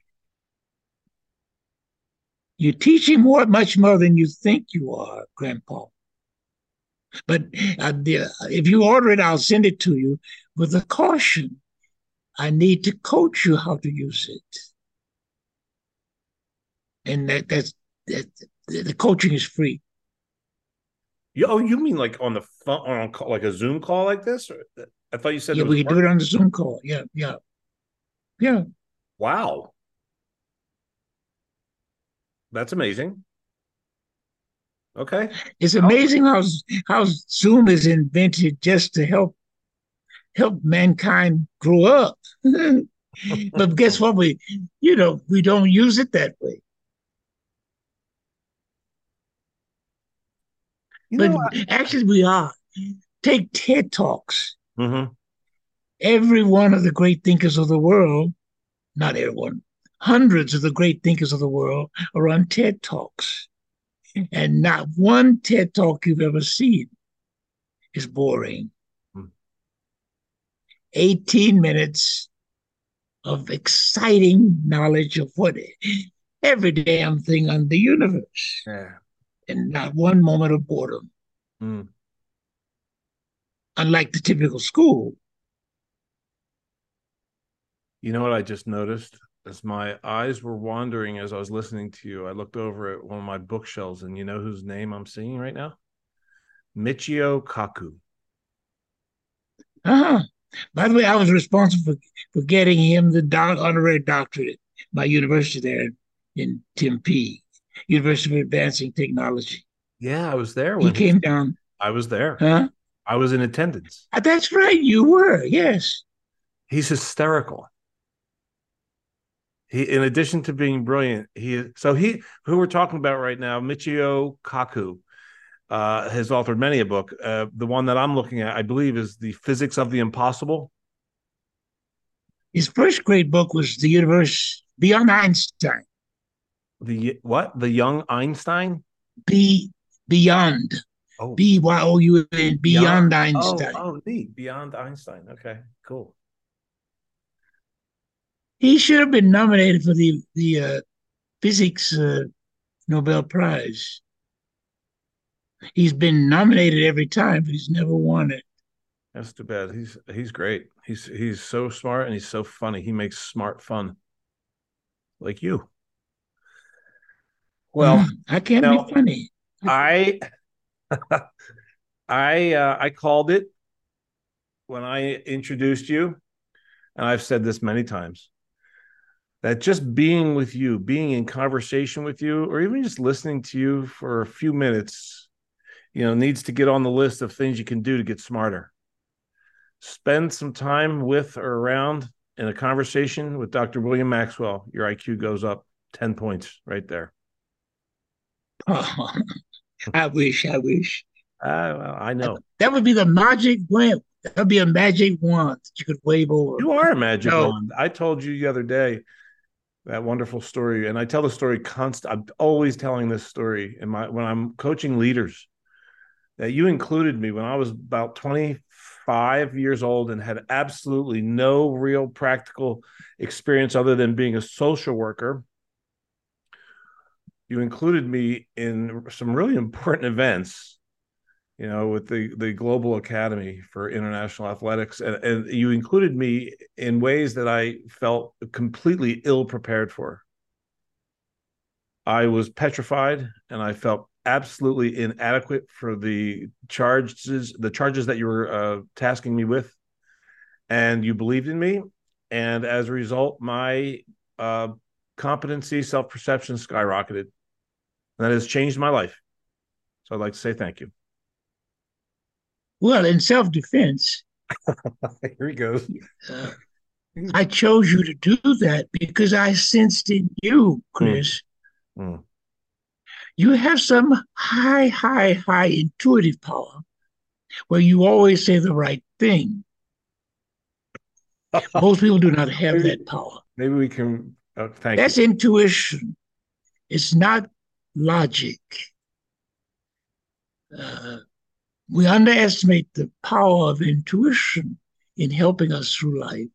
You're teaching much more than you think you are, grandpa. But if you order it, I'll send it to you with a caution. I need to coach you how to use it. And that the coaching is free. You mean like on the phone, on a call, like a Zoom call like this? Or, I thought you said Yeah, there was we can do work. it on the Zoom call. Yeah, yeah, yeah. Wow, that's amazing. Okay. It's amazing how Zoom is invented just to help mankind grow up. But guess what? We don't use it that way. You But know, actually, we are. Take TED Talks. mm-hmm. Every one of the great thinkers of the world, not everyone, hundreds of the great thinkers of the world are on TED Talks. And not one TED Talk you've ever seen is boring. 18 minutes of exciting knowledge of what every damn thing on the universe, Yeah. and not one moment of boredom, Mm. unlike the typical school. You know what I just noticed? As my eyes were wandering as I was listening to you, I looked over at one of my bookshelves, and you know whose name I'm seeing right now? Michio Kaku. Uh-huh. By the way, I was responsible for getting him the honorary doctorate at my university there in Tempe, University of Advancing Technology. Yeah, I was there He when came down, I was there. huh? I was in attendance. That's right, you were, yes. He's hysterical. He, in addition to being brilliant, who we're talking about right now, Michio Kaku, has authored many a book. The one that I'm looking at, I believe, is The Physics of the Impossible. His first great book was The Universe Beyond Einstein. The what? The Young Einstein? Be Beyond. Oh, BYOUN, beyond. Beyond Oh, Einstein. oh, neat. Beyond Einstein. Okay, cool. He should have been nominated for the physics Nobel Prize. He's been nominated every time, but he's never won it. That's too bad. He's great. He's so smart and he's so funny. He makes smart fun, like you. Well, I can't be now funny. I I called it when I introduced you, and I've said this many times, that just being with you, being in conversation with you, or even just listening to you for a few minutes, needs to get on the list of things you can do to get smarter. Spend some time with or around in a conversation with Dr. William Maxwell. Your IQ goes up 10 points right there. Oh, I wish, I wish. Well, I know. That would be the magic wand. That would be a magic wand that you could wave over. You are a magic No, wand. I told you the other day that wonderful story, and I tell the story constant. I'm always telling this story when I'm coaching leaders, that you included me when I was about 25 years old and had absolutely no real practical experience other than being a social worker. You included me in some really important events, with the Global Academy for International Athletics. And you included me in ways that I felt completely ill prepared for. I was petrified and I felt absolutely inadequate for the charges that you were tasking me with. And you believed in me. And as a result, my competency, self-perception skyrocketed. And that has changed my life. So I'd like to say thank you. well, in self-defense, Here he goes. uh, I chose you to do that because I sensed in you, Chris, Mm. you have some high, high, high intuitive power where you always say the right thing. Most people do not have maybe, that power. maybe we can. Thank you. That's intuition. It's not logic. Uh, we underestimate the power of intuition in helping us through life.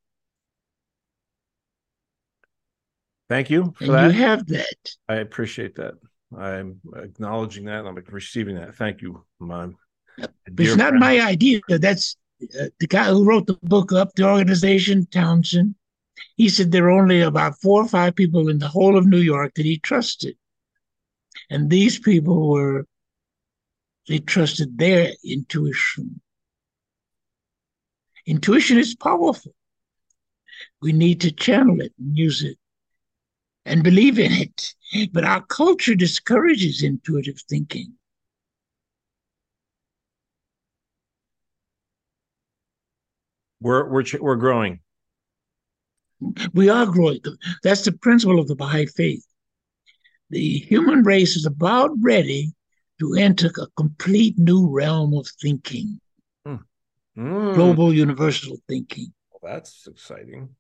Thank you for And you that. have that. I appreciate that. I'm acknowledging that. I'm receiving that. Thank you, my But it's dear not friend. my idea. That's the guy who wrote the book up, the organization, Townsend. He said there were only about 4 or 5 people in the whole of New York that he trusted. And these people were, they trusted their intuition. Intuition is powerful. We need to channel it and use it and believe in it. But our culture discourages intuitive thinking. We're growing. We are growing. That's the principle of the Baha'i faith. The human race is about ready to enter a complete new realm of thinking, Mm. Mm. global universal thinking. Well, that's exciting.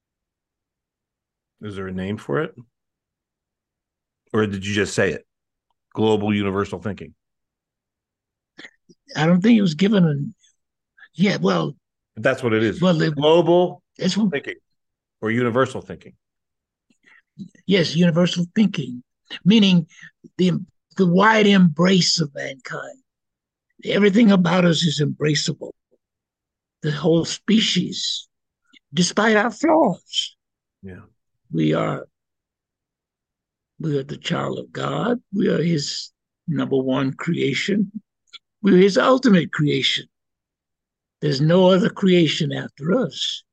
Is there a name for it? Or did you just say it? Global universal thinking. I don't think it was given a, yeah, But that's what it is. well, Global it's, thinking or universal thinking. yes, universal thinking, meaning the, the wide embrace of mankind. Everything about us is embraceable. The whole species, despite our flaws, Yeah. we are we are the child of God. We are His number one creation. We're His ultimate creation. There's no other creation after us.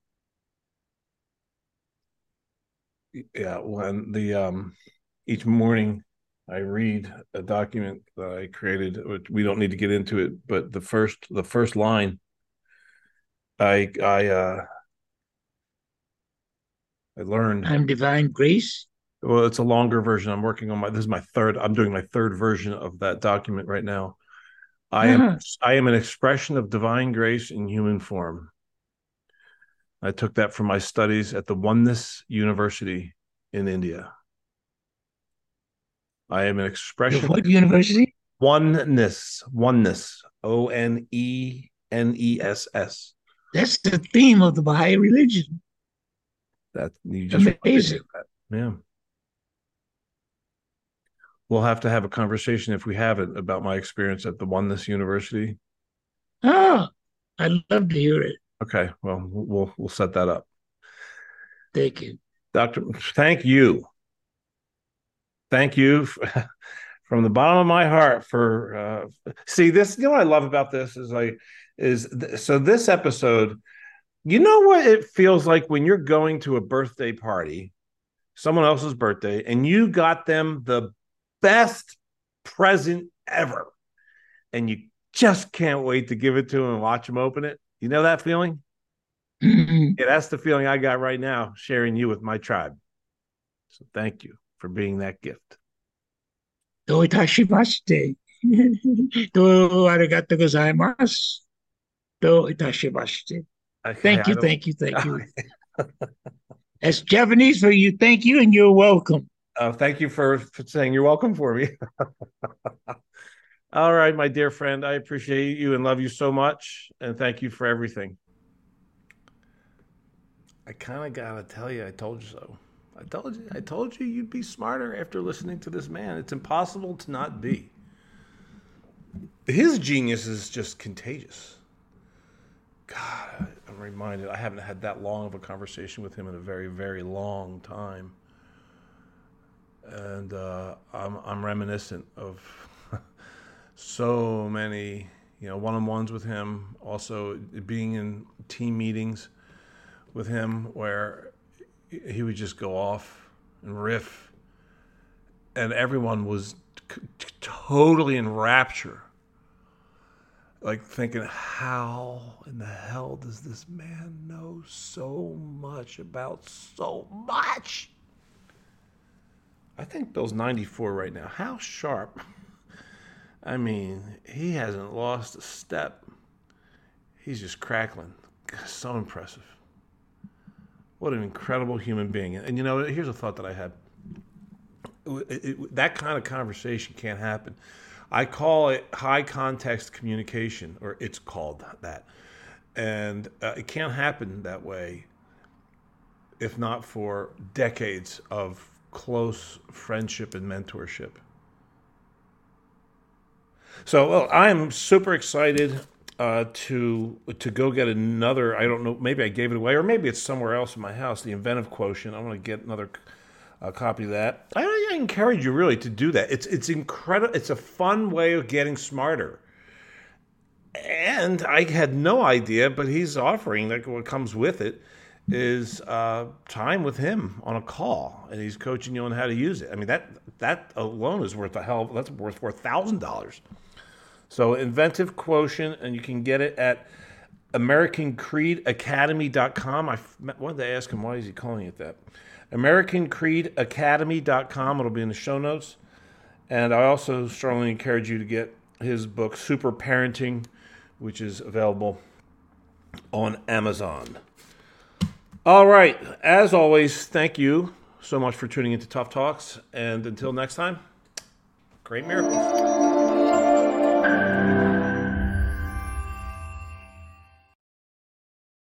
Yeah. When each morning I read a document that I created, which we don't need to get into it, but the first line I I learned. I'm divine grace. Well, it's a longer version. I'm working on my this is my third I'm doing my third version of that document right now. I am Ah, I am an expression of divine grace in human form. I took that from my studies at the Oneness University in India. I am an the expression what university? oneness, ONENESS. That's the theme of the Baha'i religion. That you just reminded me Amazing. of that. Yeah. We'll have a conversation if we haven't about my experience at the Oneness University. Ah, I'd love to hear it. Okay, well, we'll set that up. Thank you. Doctor, thank you. Thank you from the bottom of my heart for see this. You know what I love about this is so this episode. You know what it feels like when you're going to a birthday party, someone else's birthday, and you got them the best present ever, and you just can't wait to give it to them and watch them open it. You know that feeling? Yeah, that's the feeling I got right now, sharing you with my tribe. So thank you for being that gift. どういたしまして。どうありがとうございます。どういたしまして。 Okay, Thank I you, don't. thank you, thank you. That's Japanese for you. Thank you and you're welcome. Thank you for saying you're welcome for me. All right, my dear friend, I appreciate you and love you so much, and thank you for everything. I kind of gotta tell you, I told you so. I told you you'd be smarter after listening to this man. It's impossible to not be. His genius is just contagious. God, I'm reminded I haven't had that long of a conversation with him in a very, very long time, and I'm reminiscent of so many, one-on-ones with him. Also, being in team meetings with him where he would just go off and riff, and everyone was totally in rapture, like thinking, how in the hell does this man know so much about so much? I think Bill's 94 right now. How sharp. I mean, he hasn't lost a step. He's just crackling. So impressive. What an incredible human being. And here's a thought that I had. That kind of conversation can't happen. I call it high context communication, or it's called that. And it can't happen that way if not for decades of close friendship and mentorship. So, well, I'm super excited to go get another. I don't know. Maybe I gave it away, or maybe it's somewhere else in my house. The Inventive Quotient. I want to get another copy of that. I encourage you really to do that. It's incredible. It's a fun way of getting smarter. And I had no idea, but he's offering that what comes with it is time with him on a call, and he's coaching you on how to use it. I mean, that alone is worth that's worth $4,000. So Inventive Quotient, and you can get it at AmericanCreedAcademy.com. I wanted to ask him, why is he calling it that? AmericanCreedAcademy.com. It'll be in the show notes. And I also strongly encourage you to get his book, Super Parenting, which is available on Amazon. All right. As always, thank you so much for tuning into Tough Talks. And until next time, great miracles.